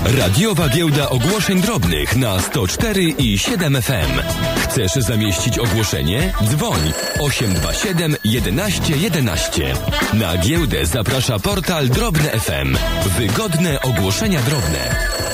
Radiowa giełda ogłoszeń drobnych na 104 i 7 FM. Chcesz zamieścić ogłoszenie? Dzwoń 827 11 11. Na giełdę zaprasza portal Drobne FM. Wygodne ogłoszenia drobne.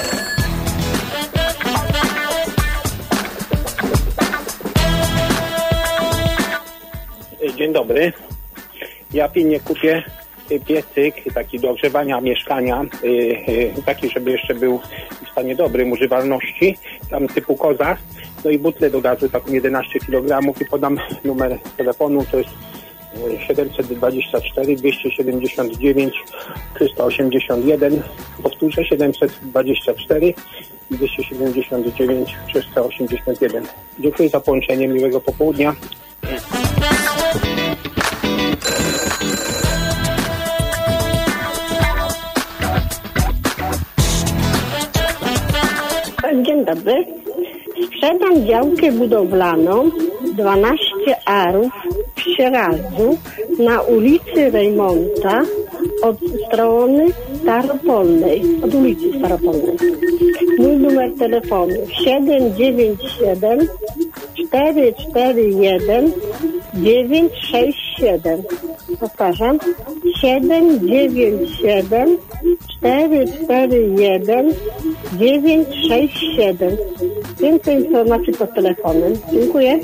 Dzień dobry. Ja pilnie kupię piecyk taki do ogrzewania mieszkania, taki, żeby jeszcze był w stanie dobrym używalności, tam typu koza, no i butlę do gazu taką 11 kg i podam numer telefonu, to jest 724 279 381, powtórzę 724 279 381. Dziękuję za połączenie, miłego popołudnia. Dzień dobry. Sprzedam działkę budowlaną 12 arów w Sieradzu na ulicy Rejmonta od strony Staropolnej, od ulicy Staropolnej. Mój numer telefonu 797 441 967. Powtarzam 797 441 967. Więcej informacji pod telefonem. Dziękuję.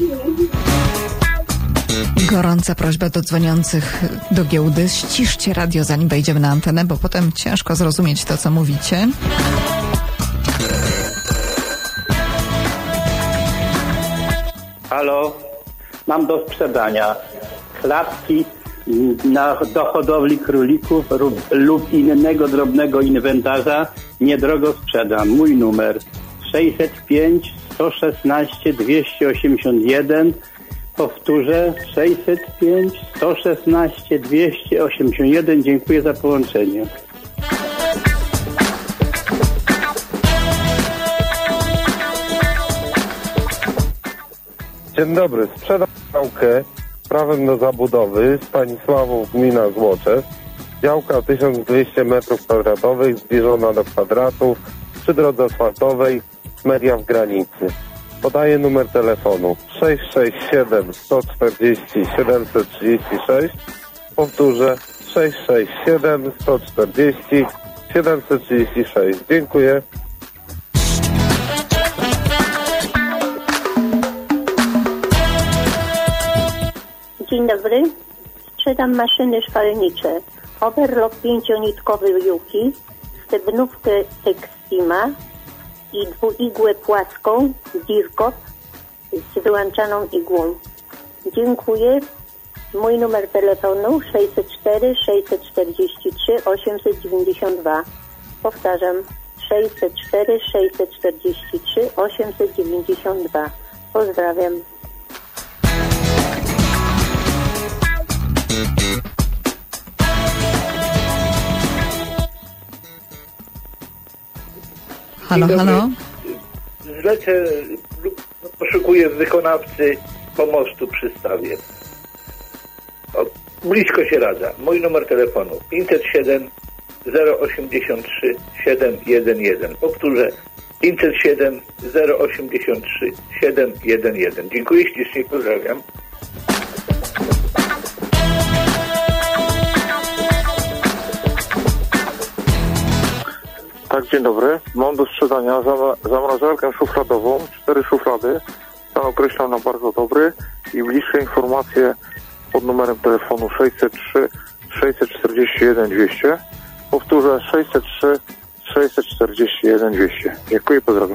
Gorąca prośba do dzwoniących do giełdy. Ściszcie radio, zanim wejdziemy na antenę, bo potem ciężko zrozumieć to, co mówicie. Halo, mam do sprzedania klatki do hodowli królików lub innego drobnego inwentarza. Niedrogo sprzedam. Mój numer 605 116 281. Powtórzę 605 116 281. Dziękuję za połączenie. Dzień dobry, sprzedam działkę prawem do zabudowy Stanisławów, gmina Złoczew. Działka 1200 m2, zbliżona do kwadratów, przy drodze asfaltowej, media w granicy. Podaję numer telefonu 667 140 736. Powtórzę 667 140 736. Dziękuję. Dzień dobry. Sprzedam maszyny szwalnicze. Overlock 5-nitkowy Juki, stebnówkę Extima i dwuigłę płaską Dirkop z wyłączaną igłą. Dziękuję. Mój numer telefonu 604 643 892. Powtarzam 604 643 892. Pozdrawiam. Halo, halo. Zlecę, poszukuję wykonawcy pomostu przy stawie. Blisko Sieradza. Mój numer telefonu 507 083 711. Powtórzę 507 083 711. Dziękuję ślicznie, pozdrawiam. Tak, dzień dobry. Mam do sprzedania zamrażarkę szufladową, 4 szuflady. Stan określam na bardzo dobry i bliższe informacje pod numerem telefonu 603 641 200. Powtórzę 603 641 200. Dziękuję, pozdrawiam.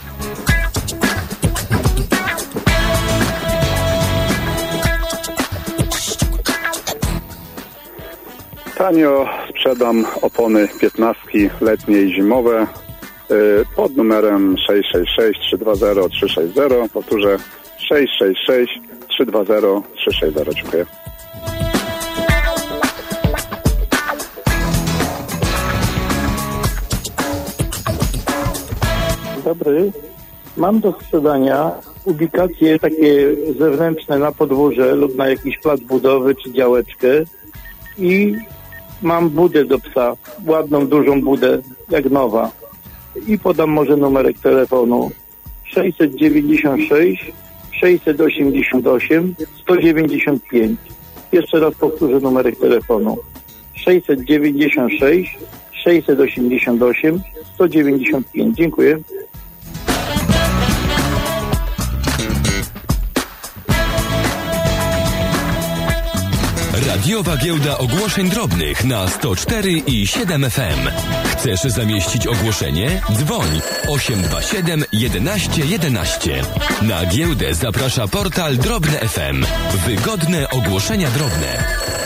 Tanio sprzedam opony 15 letnie i zimowe pod numerem 666 320 360. Powtórzę 666 320 360. Dziękuję. Dobry. Mam do sprzedania ubikacje takie zewnętrzne na podwórze lub na jakiś plac budowy czy działeczkę i mam budę do psa, ładną, dużą budę, jak nowa. i podam może numerek telefonu 696 688 195. Jeszcze raz powtórzę numerek telefonu 696 688 195. Dziękuję. Radiowa Giełda Ogłoszeń Drobnych na 104 i 7 FM. Chcesz zamieścić ogłoszenie? Dzwoń 827 11 11. Na giełdę zaprasza portal Drobne FM. Wygodne ogłoszenia drobne.